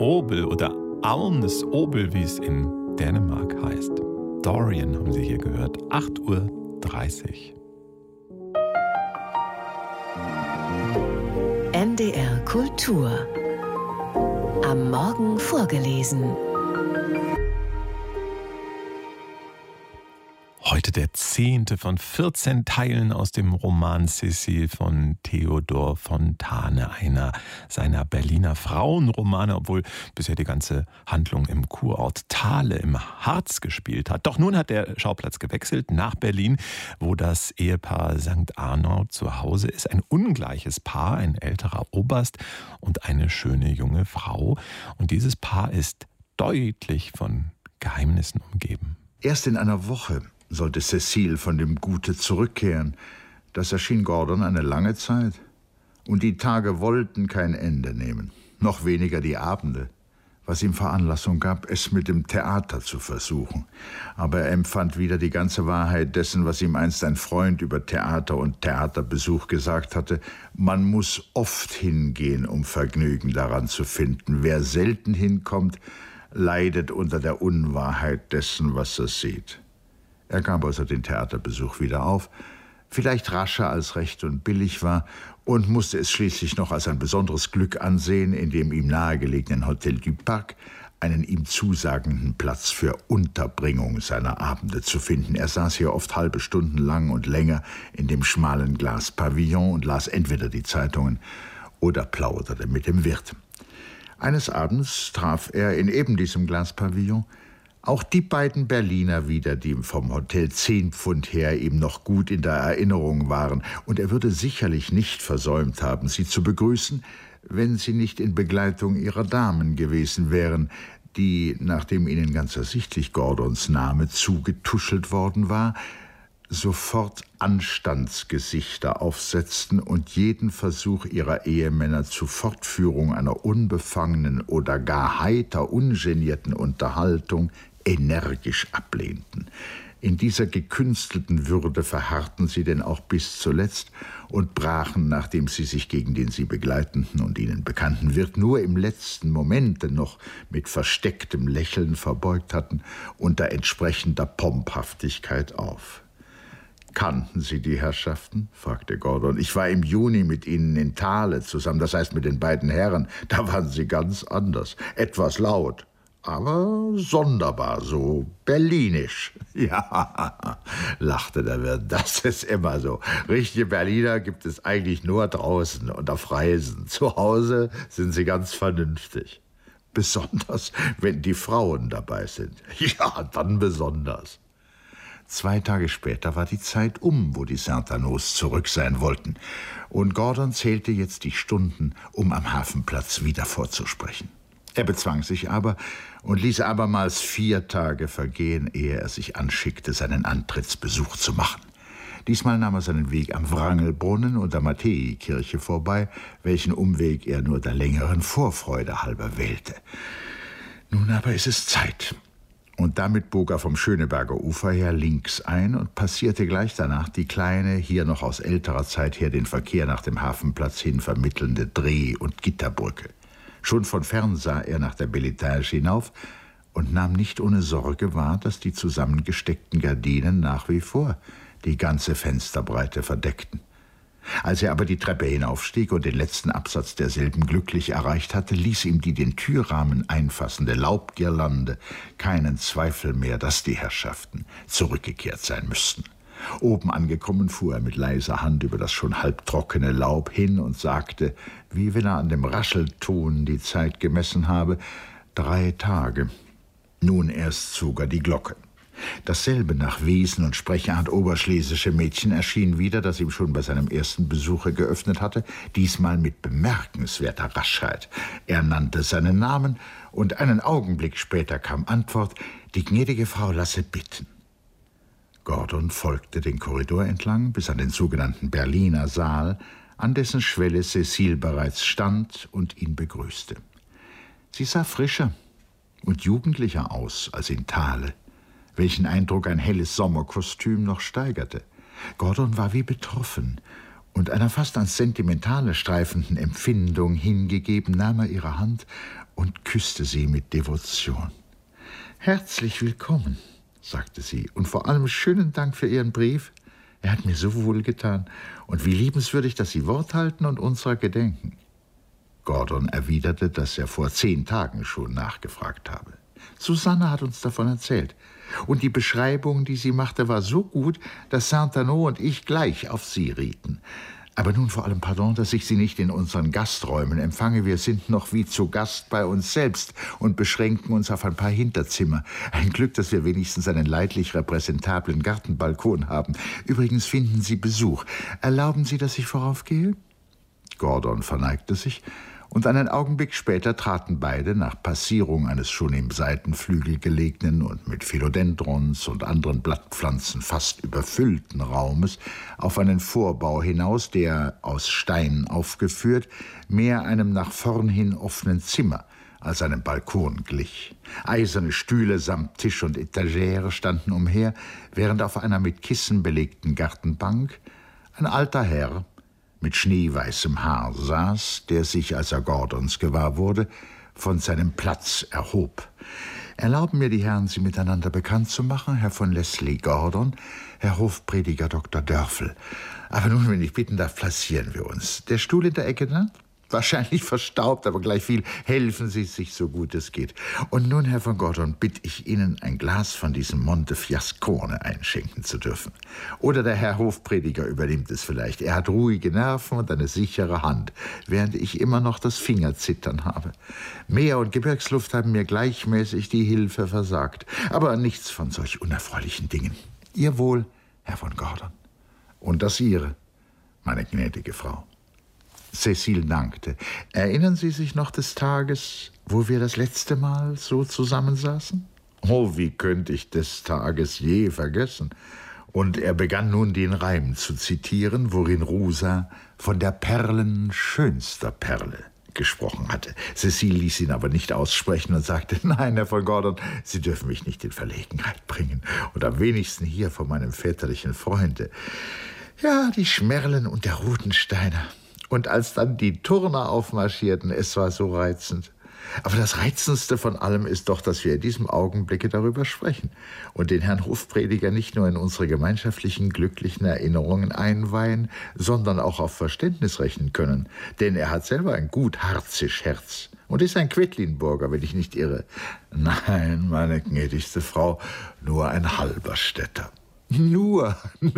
Obel oder Arnes Obel, wie es in Dänemark heißt. Dorian haben Sie hier gehört, 8:30 Uhr. NDR Kultur. Am Morgen vorgelesen. Heute der 10. von 14 Teilen aus dem Roman Cécile von Theodor Fontane, einer seiner Berliner Frauenromane, obwohl bisher die ganze Handlung im Kurort Thale im Harz gespielt hat. Doch nun hat der Schauplatz gewechselt nach Berlin, wo das Ehepaar St. Arnaud zu Hause ist. Ein ungleiches Paar, ein älterer Oberst und eine schöne junge Frau. Und dieses Paar ist deutlich von Geheimnissen umgeben. Erst in einer Woche sollte Cécile von dem Gute zurückkehren. Das erschien Gordon eine lange Zeit. Und die Tage wollten kein Ende nehmen, noch weniger die Abende, was ihm Veranlassung gab, es mit dem Theater zu versuchen. Aber er empfand wieder die ganze Wahrheit dessen, was ihm einst ein Freund über Theater und Theaterbesuch gesagt hatte. Man muss oft hingehen, um Vergnügen daran zu finden. Wer selten hinkommt, leidet unter der Unwahrheit dessen, was er sieht. Er gab also den Theaterbesuch wieder auf, vielleicht rascher als recht und billig war, und musste es schließlich noch als ein besonderes Glück ansehen, in dem ihm nahegelegenen Hotel du Parc einen ihm zusagenden Platz für Unterbringung seiner Abende zu finden. Er saß hier oft halbe Stunden lang und länger in dem schmalen Glas-Pavillon und las entweder die Zeitungen oder plauderte mit dem Wirt. Eines Abends traf er in eben diesem Glas-Pavillon auch die beiden Berliner wieder, die vom Hotel 10 Pfund her ihm noch gut in der Erinnerung waren. Und er würde sicherlich nicht versäumt haben, sie zu begrüßen, wenn sie nicht in Begleitung ihrer Damen gewesen wären, die, nachdem ihnen ganz ersichtlich Gordons Name zugetuschelt worden war, sofort Anstandsgesichter aufsetzten und jeden Versuch ihrer Ehemänner zur Fortführung einer unbefangenen oder gar heiter ungenierten Unterhaltung energisch ablehnten. In dieser gekünstelten Würde verharrten sie denn auch bis zuletzt und brachen, nachdem sie sich gegen den sie begleitenden und ihnen bekannten Wirt nur im letzten Momente noch mit verstecktem Lächeln verbeugt hatten, unter entsprechender Pomphaftigkeit auf. »Kannten Sie die Herrschaften?« fragte Gordon. »Ich war im Juni mit ihnen in Thale zusammen, das heißt mit den beiden Herren. Da waren sie ganz anders, etwas laut, aber sonderbar, so berlinisch.« »Ja«, lachte der Wirt, »das ist immer so. Richtige Berliner gibt es eigentlich nur draußen und auf Reisen. Zu Hause sind sie ganz vernünftig. Besonders, wenn die Frauen dabei sind. Ja, dann besonders.« 2 Tage später war die Zeit wo die Saint-Arnauds zurück sein wollten. Und Gordon zählte jetzt die Stunden, um am Hafenplatz wieder vorzusprechen. Er bezwang sich aber und ließ abermals 4 Tage vergehen, ehe er sich anschickte, seinen Antrittsbesuch zu machen. Diesmal nahm er seinen Weg am Wrangelbrunnen und der Matthäi-Kirche vorbei, welchen Umweg er nur der längeren Vorfreude halber wählte. Nun aber ist es Zeit. Und damit bog er vom Schöneberger Ufer her links ein und passierte gleich danach die kleine, hier noch aus älterer Zeit her den Verkehr nach dem Hafenplatz hin vermittelnde Dreh- und Gitterbrücke. Schon von fern sah er nach der Beletage hinauf und nahm nicht ohne Sorge wahr, dass die zusammengesteckten Gardinen nach wie vor die ganze Fensterbreite verdeckten. Als er aber die Treppe hinaufstieg und den letzten Absatz derselben glücklich erreicht hatte, ließ ihm die den Türrahmen einfassende Laubgirlande keinen Zweifel mehr, dass die Herrschaften zurückgekehrt sein müssten. Oben angekommen fuhr er mit leiser Hand über das schon halbtrockene Laub hin und sagte, wie wenn er an dem Raschelton die Zeit gemessen habe, 3 Tage. Nun erst zog er die Glocke. Dasselbe nach Wesen und Sprechart oberschlesische Mädchen erschien wieder, das ihm schon bei seinem ersten Besuche geöffnet hatte, diesmal mit bemerkenswerter Raschheit. Er nannte seinen Namen und einen Augenblick später kam Antwort, die gnädige Frau lasse bitten. Gordon folgte den Korridor entlang bis an den sogenannten Berliner Saal, an dessen Schwelle Cécile bereits stand und ihn begrüßte. Sie sah frischer und jugendlicher aus als in Thale, welchen Eindruck ein helles Sommerkostüm noch steigerte. Gordon war wie betroffen Und einer fast ans Sentimentale streifenden Empfindung hingegeben, nahm er ihre Hand und küsste sie mit Devotion. »Herzlich willkommen«, sagte sie, »und vor allem schönen Dank für Ihren Brief. Er hat mir so wohlgetan. Und wie liebenswürdig, dass Sie Wort halten und unserer gedenken.« Gordon erwiderte, dass er vor 10 Tagen schon nachgefragt habe. »Susanne hat uns davon erzählt. Und die Beschreibung, die sie machte, war so gut, dass Saint-Arnaud und ich gleich auf sie rieten. Aber nun vor allem pardon, dass ich Sie nicht in unseren Gasträumen empfange. Wir sind noch wie zu Gast bei uns selbst und beschränken uns auf ein paar Hinterzimmer. Ein Glück, dass wir wenigstens einen leidlich repräsentablen Gartenbalkon haben. Übrigens finden Sie Besuch. Erlauben Sie, dass ich voraufgehe?« Gordon verneigte sich, und einen Augenblick später traten beide, nach Passierung eines schon im Seitenflügel gelegenen und mit Philodendrons und anderen Blattpflanzen fast überfüllten Raumes, auf einen Vorbau hinaus, der, aus Stein aufgeführt, mehr einem nach vorn hin offenen Zimmer als einem Balkon glich. Eiserne Stühle samt Tisch und Etagere standen umher, während auf einer mit Kissen belegten Gartenbank ein alter Herr mit schneeweißem Haar saß, der sich, als er Gordons gewahr wurde, von seinem Platz erhob. »Erlauben mir die Herren, Sie miteinander bekannt zu machen, Herr von Leslie Gordon, Herr Hofprediger Dr. Dörfel. Aber nun, wenn ich bitten darf, platzieren wir uns. Der Stuhl in der Ecke da? Wahrscheinlich verstaubt, aber gleichviel helfen Sie sich so gut es geht. Und nun, Herr von Gordon, bitte ich Ihnen, ein Glas von diesem Montefiascone einschenken zu dürfen. Oder der Herr Hofprediger übernimmt es vielleicht. Er hat ruhige Nerven und eine sichere Hand, während ich immer noch das Fingerzittern habe. Meer und Gebirgsluft haben mir gleichmäßig die Hilfe versagt. Aber nichts von solch unerfreulichen Dingen. Ihr Wohl, Herr von Gordon. Und das Ihre, meine gnädige Frau.« Cecile dankte. »Erinnern Sie sich noch des Tages, wo wir das letzte Mal so zusammensaßen?« »Oh, wie könnte ich des Tages je vergessen?« Und er begann nun den Reim zu zitieren, worin Rosa von der Perlen schönster Perle gesprochen hatte. Cecile ließ ihn aber nicht aussprechen und sagte, »Nein, Herr von Gordon, Sie dürfen mich nicht in Verlegenheit bringen. Und am wenigsten hier vor meinem väterlichen Freunde. Ja, die Schmerlen und der Rutensteiner. Und als dann die Turner aufmarschierten, es war so reizend. Aber das Reizendste von allem ist doch, dass wir in diesem Augenblicke darüber sprechen und den Herrn Hofprediger nicht nur in unsere gemeinschaftlichen, glücklichen Erinnerungen einweihen, sondern auch auf Verständnis rechnen können. Denn er hat selber ein gutherzig Herz und ist ein Quedlinburger, wenn ich nicht irre. Nein, meine gnädigste Frau, nur ein Halberstädter.« Nur,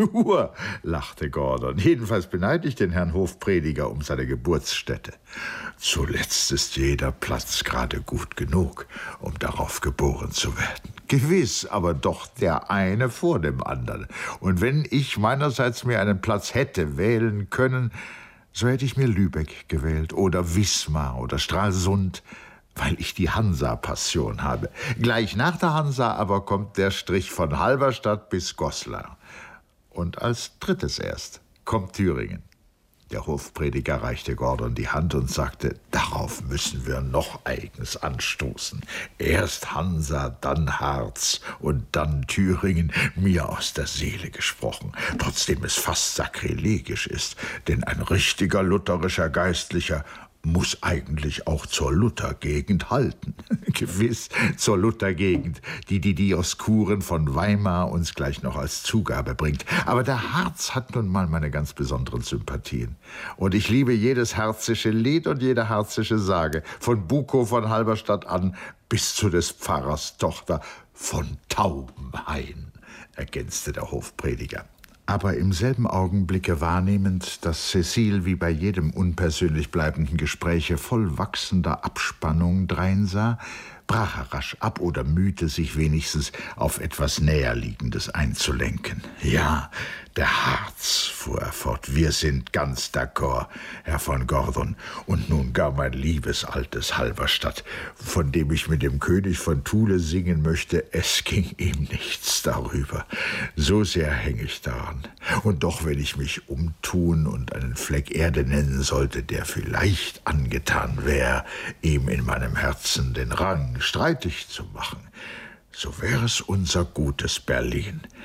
lachte Gordon. »Jedenfalls beneide ich den Herrn Hofprediger um seine Geburtsstätte. Zuletzt ist jeder Platz gerade gut genug, um darauf geboren zu werden. Gewiss, aber doch der eine vor dem anderen. Und wenn ich meinerseits mir einen Platz hätte wählen können, so hätte ich mir Lübeck gewählt oder Wismar oder Stralsund, weil ich die Hansa-Passion habe. Gleich nach der Hansa aber kommt der Strich von Halberstadt bis Goslar. Und als drittes erst kommt Thüringen.« Der Hofprediger reichte Gordon die Hand und sagte, »Darauf müssen wir noch eigens anstoßen. Erst Hansa, dann Harz und dann Thüringen, mir aus der Seele gesprochen, trotzdem es fast sakrilegisch ist, denn ein richtiger lutherischer Geistlicher muss eigentlich auch zur Luthergegend halten. Gewiss, zur Luthergegend, die Dioskuren von Weimar uns gleich noch als Zugabe bringt. Aber der Harz hat nun mal meine ganz besonderen Sympathien. Und ich liebe jedes harzische Lied und jede harzische Sage, von Bukow von Halberstadt an bis zu des Pfarrers Tochter von Taubenhain«, ergänzte der Hofprediger. Aber im selben Augenblicke wahrnehmend, dass Cecile wie bei jedem unpersönlich bleibenden Gespräche voll wachsender Abspannung dreinsah, brach er rasch ab oder mühte sich wenigstens auf etwas Näherliegendes einzulenken. »Ja, der Harz«, fuhr er fort, »wir sind ganz d'accord, Herr von Gordon. Und nun gar mein liebes altes Halberstadt, von dem ich mit dem König von Thule singen möchte, es ging ihm nichts darüber. So sehr hänge ich daran. Und doch, wenn ich mich umtun und einen Fleck Erde nennen sollte, der vielleicht angetan wäre, ihm in meinem Herzen den Rang streitig zu machen, so wäre es unser gutes Berlin.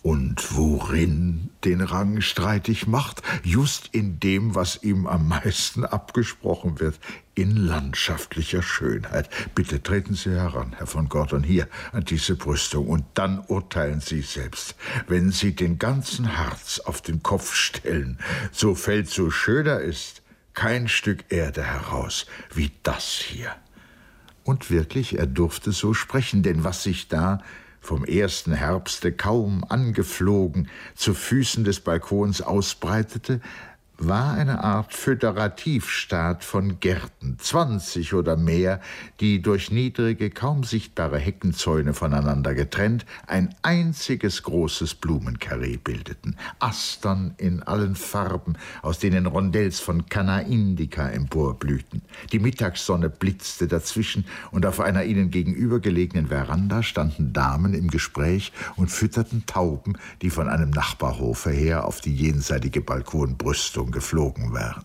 Und worin den Rang streitig macht? Just in dem, was ihm am meisten abgesprochen wird, in landschaftlicher Schönheit. Bitte treten Sie heran, Herr von Gordon, hier an diese Brüstung, und dann urteilen Sie selbst. Wenn Sie den ganzen Harz auf den Kopf stellen, so fällt, so schön er ist, kein Stück Erde heraus wie das hier. Und wirklich, er durfte so sprechen, denn was sich da vom ersten Herbste kaum angeflogen zu Füßen des Balkons ausbreitete, war eine Art Föderativstaat von Gärten, 20 oder mehr, die durch niedrige, kaum sichtbare Heckenzäune voneinander getrennt ein einziges großes Blumenkarree bildeten. Astern in allen Farben, aus denen Rondells von Canna indica emporblühten. Die Mittagssonne blitzte dazwischen, und auf einer ihnen gegenübergelegenen Veranda standen Damen im Gespräch und fütterten Tauben, die von einem Nachbarhofe her auf die jenseitige Balkonbrüstung geflogen wären.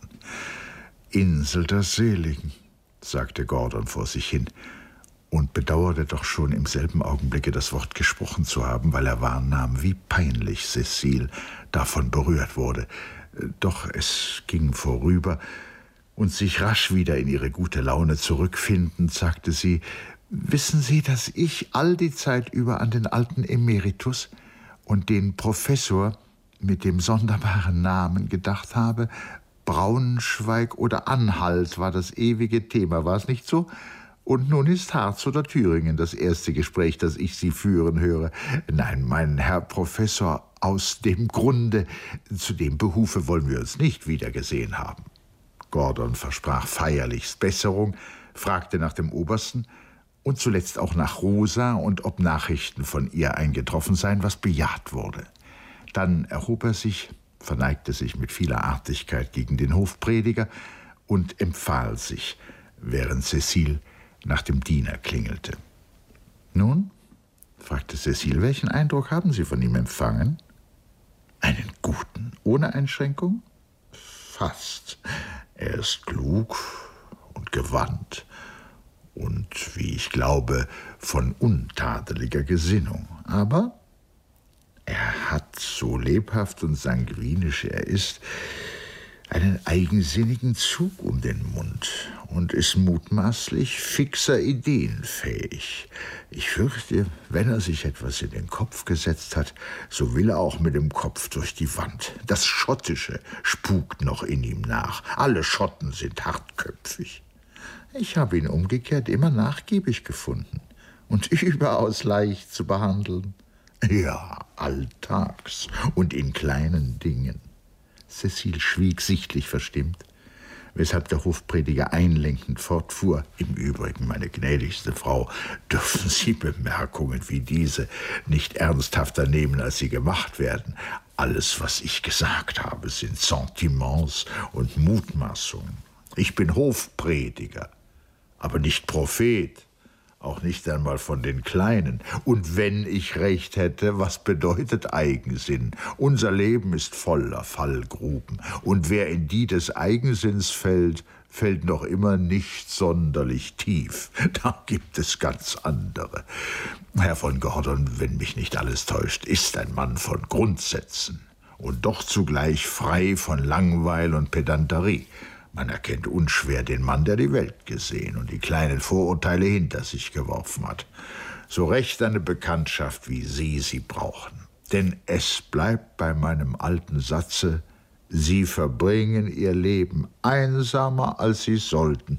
»Insel der Seligen«, sagte Gordon vor sich hin und bedauerte doch schon im selben Augenblicke das Wort gesprochen zu haben, weil er wahrnahm, wie peinlich Cecile davon berührt wurde. Doch es ging vorüber, und sich rasch wieder in ihre gute Laune zurückfindend, sagte sie: »Wissen Sie, dass ich all die Zeit über an den alten Emeritus und den Professor mit dem sonderbaren Namen gedacht habe? Braunschweig oder Anhalt war das ewige Thema, war es nicht so? Und nun ist Harz oder Thüringen das erste Gespräch, das ich Sie führen höre. Nein, mein Herr Professor, aus dem Grunde, zu dem Behufe wollen wir uns nicht wiedergesehen haben.« Gordon versprach feierlichst Besserung, fragte nach dem Obersten und zuletzt auch nach Rosa und ob Nachrichten von ihr eingetroffen seien, was bejaht wurde. Dann erhob er sich, verneigte sich mit vieler Artigkeit gegen den Hofprediger und empfahl sich, während Cecile nach dem Diener klingelte. »Nun«, fragte Cecile, »welchen Eindruck haben Sie von ihm empfangen?« »Einen guten, ohne Einschränkung?« »Fast. Er ist klug und gewandt und, wie ich glaube, von untadeliger Gesinnung. Aber er hat, so lebhaft und sanguinisch er ist, einen eigensinnigen Zug um den Mund und ist mutmaßlich fixer Ideen fähig. Ich fürchte, wenn er sich etwas in den Kopf gesetzt hat, so will er auch mit dem Kopf durch die Wand. Das Schottische spukt noch in ihm nach. Alle Schotten sind hartköpfig. Ich habe ihn umgekehrt immer nachgiebig gefunden und überaus leicht zu behandeln. Ja, alltags und in kleinen Dingen.« Cecile schwieg sichtlich verstimmt, weshalb der Hofprediger einlenkend fortfuhr: »Im Übrigen, meine gnädigste Frau, dürfen Sie Bemerkungen wie diese nicht ernsthafter nehmen, als sie gemacht werden. Alles, was ich gesagt habe, sind Sentiments und Mutmaßungen. Ich bin Hofprediger, aber nicht Prophet, auch nicht einmal von den Kleinen. Und wenn ich recht hätte, was bedeutet Eigensinn? Unser Leben ist voller Fallgruben, und wer in die des Eigensinns fällt, fällt noch immer nicht sonderlich tief. Da gibt es ganz andere. Herr von Gordon, wenn mich nicht alles täuscht, ist ein Mann von Grundsätzen und doch zugleich frei von Langweil und Pedanterie. Man erkennt unschwer den Mann, der die Welt gesehen und die kleinen Vorurteile hinter sich geworfen hat. So recht eine Bekanntschaft, wie Sie brauchen. Denn es bleibt bei meinem alten Satze: Sie verbringen Ihr Leben einsamer, als Sie sollten.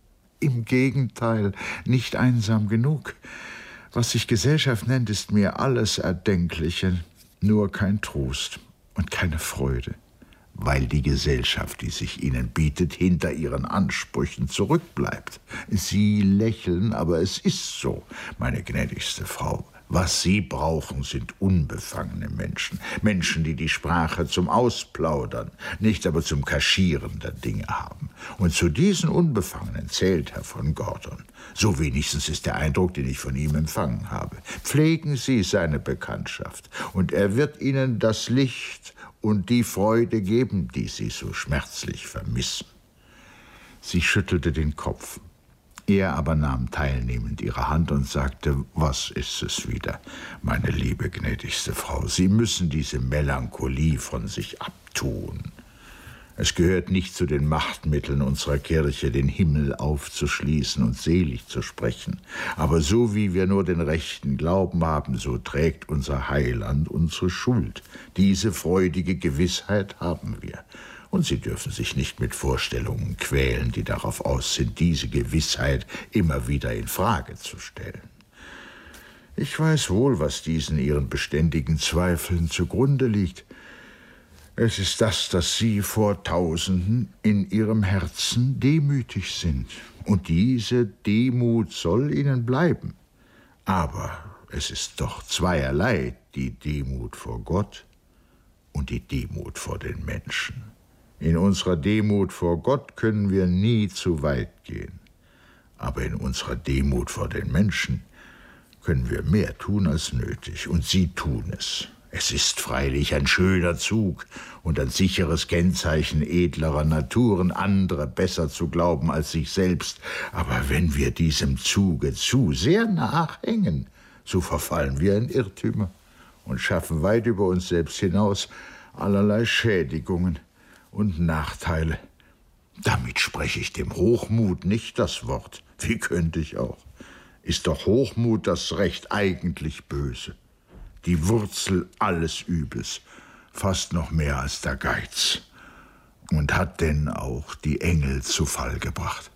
Im Gegenteil, nicht einsam genug. Was sich Gesellschaft nennt, ist mir alles Erdenkliche, nur kein Trost und keine Freude. Weil die Gesellschaft, die sich ihnen bietet, hinter ihren Ansprüchen zurückbleibt. Sie lächeln, aber es ist so, meine gnädigste Frau. Was Sie brauchen, sind unbefangene Menschen. Menschen, die die Sprache zum Ausplaudern, nicht aber zum Kaschieren der Dinge haben. Und zu diesen Unbefangenen zählt Herr von Gordon. So wenigstens ist der Eindruck, den ich von ihm empfangen habe. Pflegen Sie seine Bekanntschaft, und er wird Ihnen das Licht und die Freude geben, die Sie so schmerzlich vermissen.« Sie schüttelte den Kopf. Er aber nahm teilnehmend ihre Hand und sagte, was ist es wieder, meine liebe gnädigste Frau? Sie müssen diese Melancholie von sich abtun. Es gehört nicht zu den Machtmitteln unserer Kirche, den Himmel aufzuschließen und selig zu sprechen. Aber so wie wir nur den rechten Glauben haben, so trägt unser Heiland unsere Schuld. Diese freudige Gewissheit haben wir. Und Sie dürfen sich nicht mit Vorstellungen quälen, die darauf aus sind, diese Gewissheit immer wieder in Frage zu stellen. Ich weiß wohl, was diesen Ihren beständigen Zweifeln zugrunde liegt. Es ist das, dass Sie vor Tausenden in Ihrem Herzen demütig sind. Und diese Demut soll Ihnen bleiben. Aber es ist doch zweierlei, die Demut vor Gott und die Demut vor den Menschen. In unserer Demut vor Gott können wir nie zu weit gehen. Aber in unserer Demut vor den Menschen können wir mehr tun als nötig. Und Sie tun es. Es ist freilich ein schöner Zug und ein sicheres Kennzeichen edlerer Naturen, andere besser zu glauben als sich selbst. Aber wenn wir diesem Zuge zu sehr nachhängen, so verfallen wir in Irrtümer und schaffen weit über uns selbst hinaus allerlei Schädigungen und Nachteile. Damit spreche ich dem Hochmut nicht das Wort. Wie könnte ich auch? Ist doch Hochmut das Recht eigentlich böse? Die Wurzel alles Übels, fast noch mehr als der Geiz. Und hat denn auch die Engel zu Fall gebracht.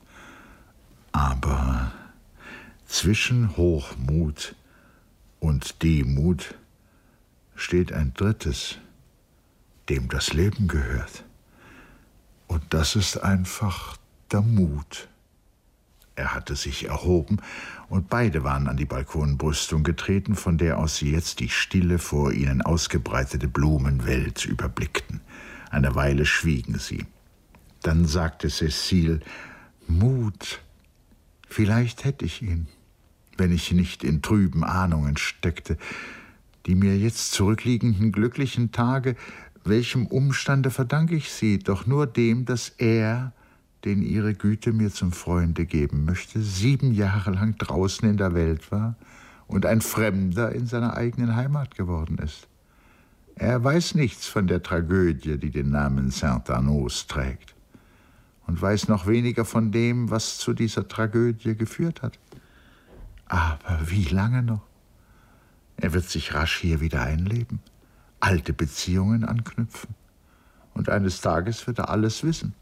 Aber zwischen Hochmut und Demut steht ein drittes, dem das Leben gehört. Und das ist einfach der Mut. Er hatte sich erhoben, und beide waren an die Balkonbrüstung getreten, von der aus sie jetzt die stille, vor ihnen ausgebreitete Blumenwelt überblickten. Eine Weile schwiegen sie. Dann sagte Cécile, Mut, vielleicht hätte ich ihn, wenn ich nicht in trüben Ahnungen steckte. Die mir jetzt zurückliegenden glücklichen Tage, welchem Umstande verdanke ich sie? Doch nur dem, dass er, den ihre Güte mir zum Freunde geben möchte, 7 Jahre lang draußen in der Welt war und ein Fremder in seiner eigenen Heimat geworden ist. Er weiß nichts von der Tragödie, die den Namen Saint-Arnaud trägt, und weiß noch weniger von dem, was zu dieser Tragödie geführt hat. Aber wie lange noch? Er wird sich rasch hier wieder einleben, alte Beziehungen anknüpfen, und eines Tages wird er alles wissen.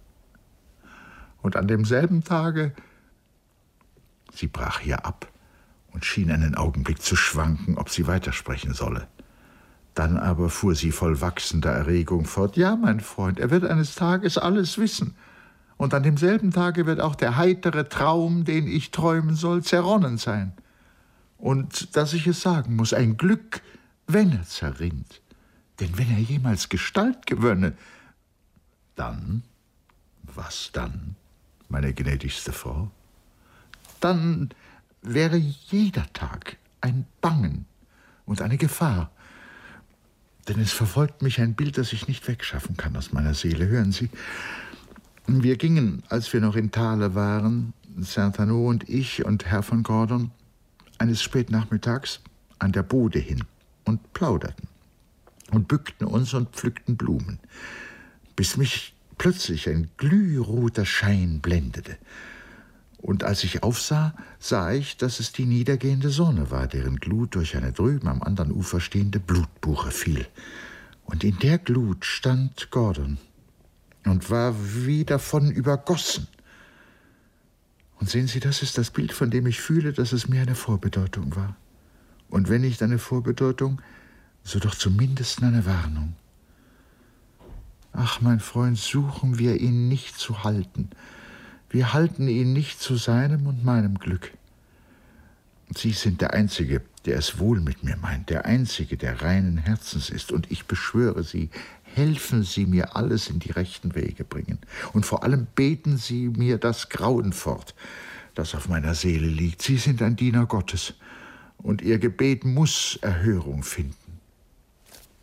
Und an demselben Tage, sie brach hier ab und schien einen Augenblick zu schwanken, ob sie weitersprechen solle. Dann aber fuhr sie voll wachsender Erregung fort, ja, mein Freund, er wird eines Tages alles wissen. Und an demselben Tage wird auch der heitere Traum, den ich träumen soll, zerronnen sein. Und, dass ich es sagen muss, ein Glück, wenn er zerrinnt. Denn wenn er jemals Gestalt gewönne, dann, was dann, meine gnädigste Frau? Dann wäre jeder Tag ein Bangen und eine Gefahr. Denn es verfolgt mich ein Bild, das ich nicht wegschaffen kann aus meiner Seele. Hören Sie, wir gingen, als wir noch in Thale waren, Saint-Arnaud und ich und Herr von Gordon, eines Spätnachmittags an der Bode hin und plauderten und bückten uns und pflückten Blumen, bis mich plötzlich ein glühroter Schein blendete. Und als ich aufsah, sah ich, dass es die niedergehende Sonne war, deren Glut durch eine drüben am anderen Ufer stehende Blutbuche fiel. Und in der Glut stand Gordon und war wie davon übergossen. Und sehen Sie, das ist das Bild, von dem ich fühle, dass es mir eine Vorbedeutung war. Und wenn nicht eine Vorbedeutung, so doch zumindest eine Warnung. Ach, mein Freund, suchen wir ihn nicht zu halten. Wir halten ihn nicht zu seinem und meinem Glück. Sie sind der Einzige, der es wohl mit mir meint, der Einzige, der reinen Herzens ist. Und ich beschwöre Sie, helfen Sie mir, alles in die rechten Wege bringen. Und vor allem beten Sie mir das Grauen fort, das auf meiner Seele liegt. Sie sind ein Diener Gottes, und Ihr Gebet muss Erhörung finden.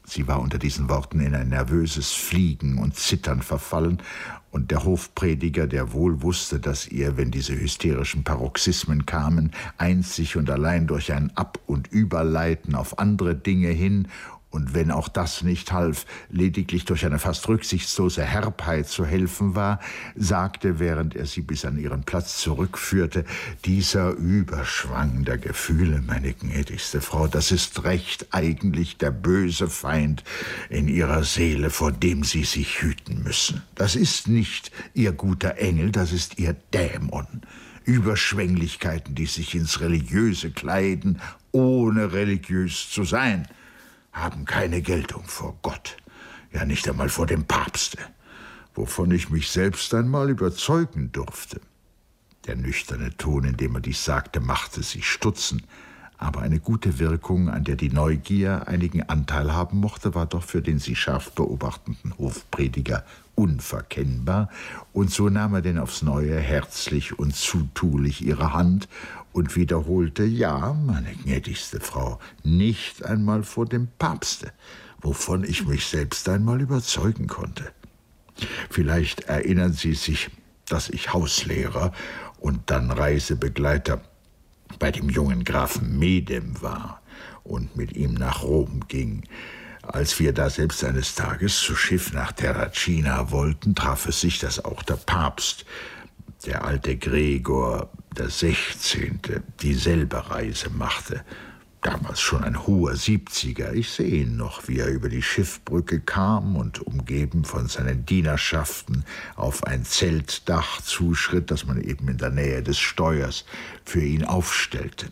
Sie war unter diesen Worten in ein nervöses Fliegen und Zittern verfallen, und der Hofprediger, der wohl wusste, dass ihr, wenn diese hysterischen Paroxysmen kamen, einzig und allein durch ein Ab- und Überleiten auf andere Dinge hin und wenn auch das nicht half, lediglich durch eine fast rücksichtslose Herbheit zu helfen war, sagte, während er sie bis an ihren Platz zurückführte: »Dieser Überschwang der Gefühle, meine gnädigste Frau, das ist recht eigentlich der böse Feind in ihrer Seele, vor dem Sie sich hüten müssen. Das ist nicht Ihr guter Engel, das ist Ihr Dämon. Überschwänglichkeiten, die sich ins Religiöse kleiden, ohne religiös zu sein, haben keine Geltung vor Gott, ja nicht einmal vor dem Papste, wovon ich mich selbst einmal überzeugen durfte.« Der nüchterne Ton, in dem er dies sagte, machte sie stutzen, aber eine gute Wirkung, an der die Neugier einigen Anteil haben mochte, war doch für den sie scharf beobachtenden Hofprediger unverkennbar, und so nahm er denn aufs Neue herzlich und zutulich ihre Hand und wiederholte: »Ja, meine gnädigste Frau, nicht einmal vor dem Papste, wovon ich mich selbst einmal überzeugen konnte. Vielleicht erinnern Sie sich, dass ich Hauslehrer und dann Reisebegleiter bei dem jungen Grafen Medem war und mit ihm nach Rom ging. Als wir da selbst eines Tages zu Schiff nach Terracina wollten, traf es sich, dass auch der Papst, der alte Gregor XVI., dieselbe Reise machte. Damals schon ein hoher 70er. Ich sehe ihn noch, wie er über die Schiffbrücke kam und, umgeben von seinen Dienerschaften, auf ein Zeltdach zuschritt, das man eben in der Nähe des Steuers für ihn aufstellte.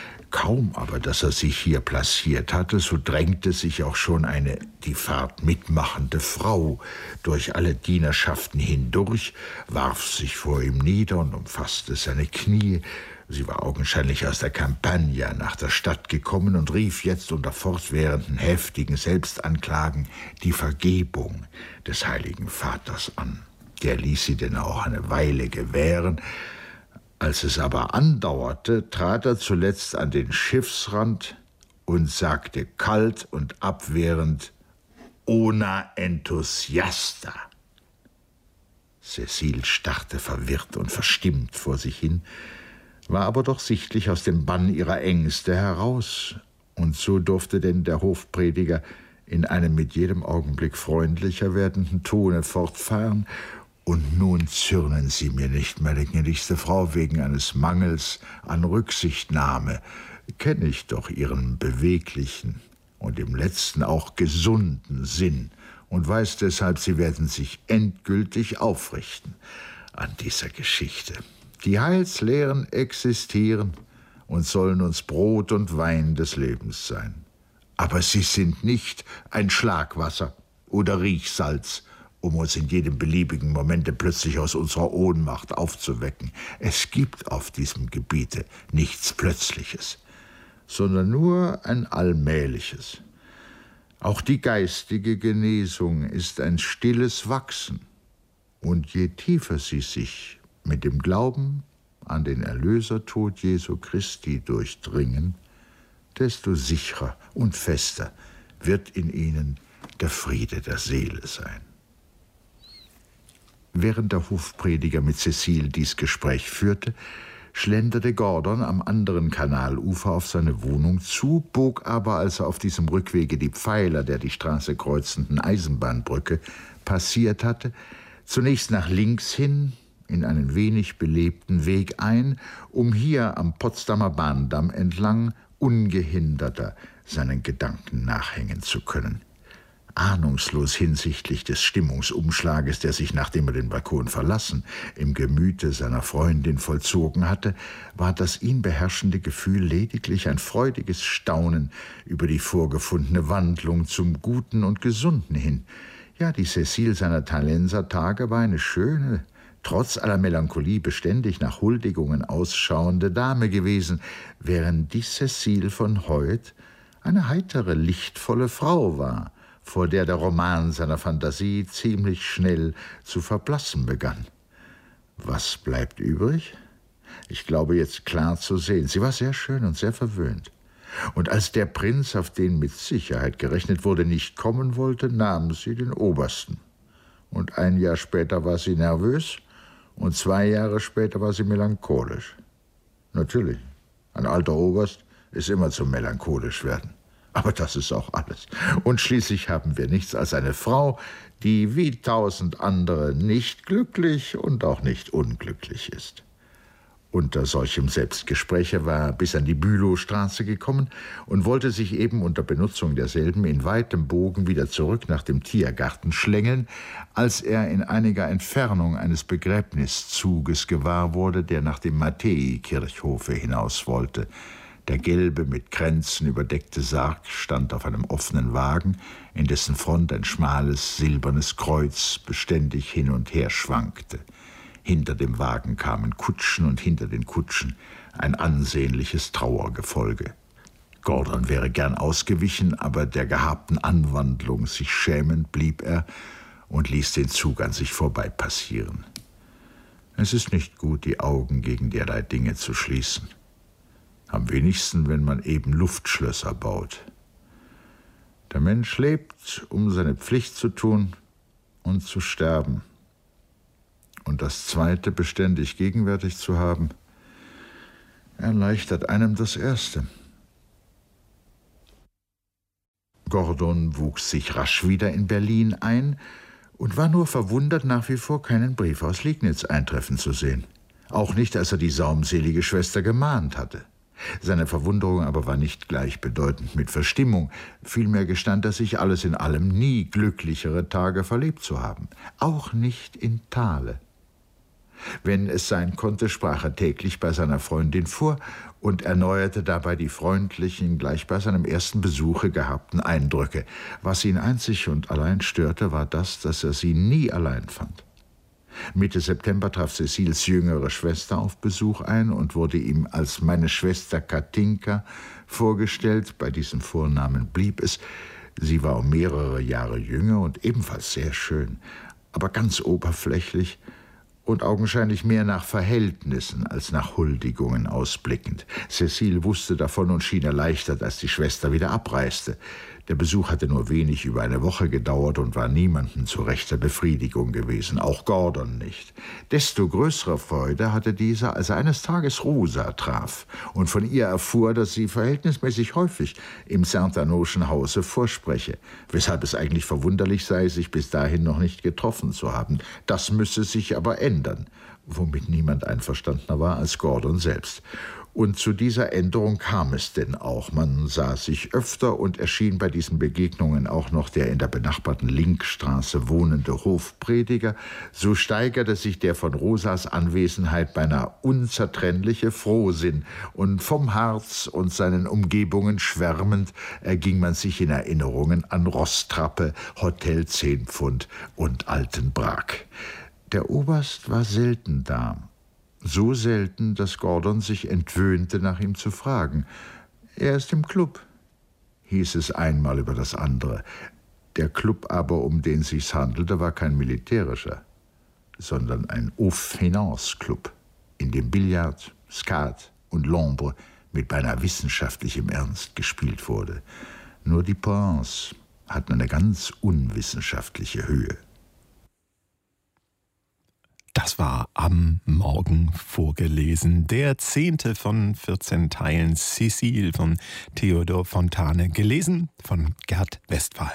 Kaum aber, dass er sich hier platziert hatte, so drängte sich auch schon eine die Fahrt mitmachende Frau durch alle Dienerschaften hindurch, warf sich vor ihm nieder und umfasste seine Knie. Sie war augenscheinlich aus der Campagna nach der Stadt gekommen und rief jetzt unter fortwährenden heftigen Selbstanklagen die Vergebung des Heiligen Vaters an. Der ließ sie denn auch eine Weile gewähren. Als es aber andauerte, trat er zuletzt an den Schiffsrand und sagte kalt und abwehrend: »Ona entusiasta.« Cecile starrte verwirrt und verstimmt vor sich hin, war aber doch sichtlich aus dem Bann ihrer Ängste heraus, und so durfte denn der Hofprediger in einem mit jedem Augenblick freundlicher werdenden Tone fortfahren: »Und nun zürnen Sie mir nicht, meine gnädigste Frau, wegen eines Mangels an Rücksichtnahme. Kenne ich doch Ihren beweglichen und im letzten auch gesunden Sinn und weiß deshalb, Sie werden sich endgültig aufrichten an dieser Geschichte. Die Heilslehren existieren und sollen uns Brot und Wein des Lebens sein. Aber sie sind nicht ein Schlagwasser oder Riechsalz, um uns in jedem beliebigen Momente plötzlich aus unserer Ohnmacht aufzuwecken. Es gibt auf diesem Gebiete nichts Plötzliches, sondern nur ein allmähliches. Auch die geistige Genesung ist ein stilles Wachsen. Und je tiefer sie sich mit dem Glauben an den Erlösertod Jesu Christi durchdringen, desto sicherer und fester wird in ihnen der Friede der Seele sein.« Während der Hofprediger mit Cecile dies Gespräch führte, schlenderte Gordon am anderen Kanalufer auf seine Wohnung zu, bog aber, als er auf diesem Rückwege die Pfeiler der die Straße kreuzenden Eisenbahnbrücke passiert hatte, zunächst nach links hin in einen wenig belebten Weg ein, um hier am Potsdamer Bahndamm entlang ungehinderter seinen Gedanken nachhängen zu können. Ahnungslos hinsichtlich des Stimmungsumschlages, der sich, nachdem er den Balkon verlassen, im Gemüte seiner Freundin vollzogen hatte, war das ihn beherrschende Gefühl lediglich ein freudiges Staunen über die vorgefundene Wandlung zum Guten und Gesunden hin. Ja, die Cecile seiner Talenser Tage war eine schöne, trotz aller Melancholie beständig nach Huldigungen ausschauende Dame gewesen, während die Cecile von heut eine heitere, lichtvolle Frau war, vor der der Roman seiner Fantasie ziemlich schnell zu verblassen begann. Was bleibt übrig? Ich glaube jetzt klar zu sehen. Sie war sehr schön und sehr verwöhnt. Und als der Prinz, auf den mit Sicherheit gerechnet wurde, nicht kommen wollte, nahmen sie den Obersten. Und ein Jahr später war sie nervös und 2 Jahre später war sie melancholisch. Natürlich, ein alter Oberst ist immer zum melancholisch werden. Aber das ist auch alles. Und schließlich haben wir nichts als eine Frau, die wie 1000 andere nicht glücklich und auch nicht unglücklich ist. Unter solchem Selbstgespräche war er bis an die Bülowstraße gekommen und wollte sich eben unter Benutzung derselben in weitem Bogen wieder zurück nach dem Tiergarten schlängeln, als er in einiger Entfernung eines Begräbniszuges gewahr wurde, der nach dem Matthäi-Kirchhofe hinaus wollte. Der gelbe, mit Kränzen überdeckte Sarg stand auf einem offenen Wagen, in dessen Front ein schmales, silbernes Kreuz beständig hin und her schwankte. Hinter dem Wagen kamen Kutschen und hinter den Kutschen ein ansehnliches Trauergefolge. Gordon wäre gern ausgewichen, aber der gehabten Anwandlung sich schämend blieb er und ließ den Zug an sich vorbei passieren. Es ist nicht gut, die Augen gegen derlei Dinge zu schließen. Am wenigsten, wenn man eben Luftschlösser baut. Der Mensch lebt, um seine Pflicht zu tun und zu sterben. Und das Zweite beständig gegenwärtig zu haben, erleichtert einem das Erste. Gordon wuchs sich rasch wieder in Berlin ein und war nur verwundert, nach wie vor keinen Brief aus Liegnitz eintreffen zu sehen. Auch nicht, als er die saumselige Schwester gemahnt hatte. Seine Verwunderung aber war nicht gleichbedeutend mit Verstimmung. Vielmehr gestand er sich alles in allem nie glücklichere Tage verlebt zu haben. Auch nicht in Thale. Wenn es sein konnte, sprach er täglich bei seiner Freundin vor und erneuerte dabei die freundlichen, gleich bei seinem ersten Besuche gehabten Eindrücke. Was ihn einzig und allein störte, war das, dass er sie nie allein fand. Mitte September traf Cecils jüngere Schwester auf Besuch ein und wurde ihm als meine Schwester Katinka vorgestellt. Bei diesem Vornamen blieb es. Sie war um mehrere Jahre jünger und ebenfalls sehr schön, aber ganz oberflächlich und augenscheinlich mehr nach Verhältnissen als nach Huldigungen ausblickend. Cecile wusste davon und schien erleichtert, als die Schwester wieder abreiste. Der Besuch hatte nur wenig über eine Woche gedauert und war niemandem zu rechter Befriedigung gewesen, auch Gordon nicht. Desto größere Freude hatte dieser, als er eines Tages Rosa traf und von ihr erfuhr, dass sie verhältnismäßig häufig im Saint-Anoschen Hause vorspreche, weshalb es eigentlich verwunderlich sei, sich bis dahin noch nicht getroffen zu haben. Das müsse sich aber ändern, womit niemand einverstandener war als Gordon selbst. Und zu dieser Änderung kam es denn auch. Man sah sich öfter und erschien bei diesen Begegnungen auch noch der in der benachbarten Linkstraße wohnende Hofprediger. So steigerte sich der von Rosas Anwesenheit beinahe unzertrennliche Frohsinn. Und vom Harz und seinen Umgebungen schwärmend erging man sich in Erinnerungen an Roßtrappe, Hotel 10 Pfund und Alten Brag. Der Oberst war selten da. So selten, dass Gordon sich entwöhnte, nach ihm zu fragen. »Er ist im Club«, hieß es einmal über das andere. Der Club aber, um den sich's handelte, war kein militärischer, sondern ein Haute-Finance-Club, in dem Billard, Skat und L'Ombre mit beinahe wissenschaftlichem Ernst gespielt wurde. Nur die Points hatten eine ganz unwissenschaftliche Höhe. Das war am Morgen vorgelesen. Der 10. von 14 Teilen Cecile von Theodor Fontane, gelesen von Gerd Westphal.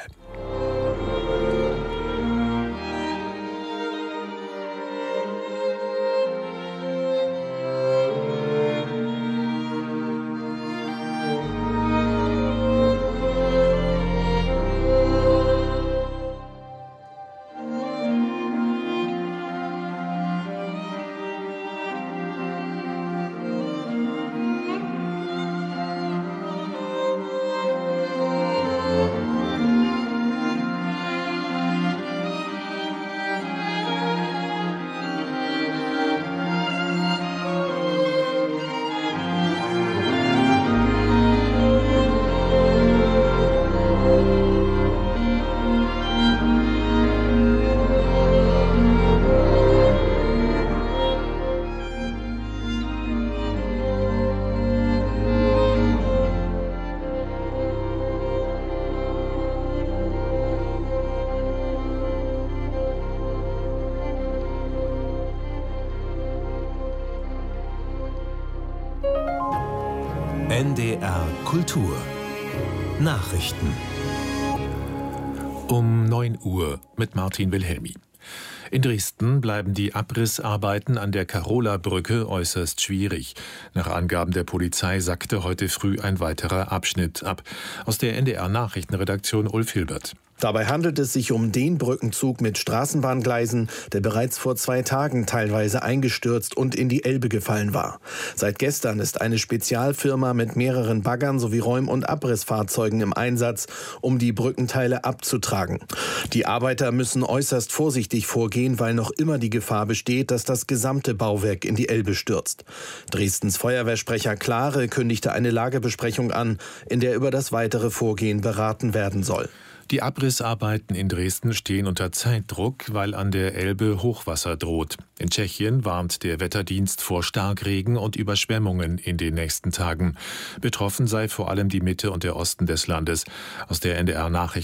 NDR Kultur Nachrichten um 9 Uhr mit Martin Wilhelmi. In Dresden bleiben die Abrissarbeiten an der Karola-Brücke äußerst schwierig. Nach Angaben der Polizei sackte heute früh ein weiterer Abschnitt ab. Aus der NDR-Nachrichtenredaktion Ulf Hilbert. Dabei handelt es sich um den Brückenzug mit Straßenbahngleisen, der bereits vor 2 Tagen teilweise eingestürzt und in die Elbe gefallen war. Seit gestern ist eine Spezialfirma mit mehreren Baggern sowie Räum- und Abrissfahrzeugen im Einsatz, um die Brückenteile abzutragen. Die Arbeiter müssen äußerst vorsichtig vorgehen, weil noch immer die Gefahr besteht, dass das gesamte Bauwerk in die Elbe stürzt. Dresdens Feuerwehrsprecher Klare kündigte eine Lagebesprechung an, in der über das weitere Vorgehen beraten werden soll. Die Abrissarbeiten in Dresden stehen unter Zeitdruck, weil an der Elbe Hochwasser droht. In Tschechien warnt der Wetterdienst vor Starkregen und Überschwemmungen in den nächsten Tagen. Betroffen sei vor allem die Mitte und der Osten des Landes. Aus der NDR Nachrichten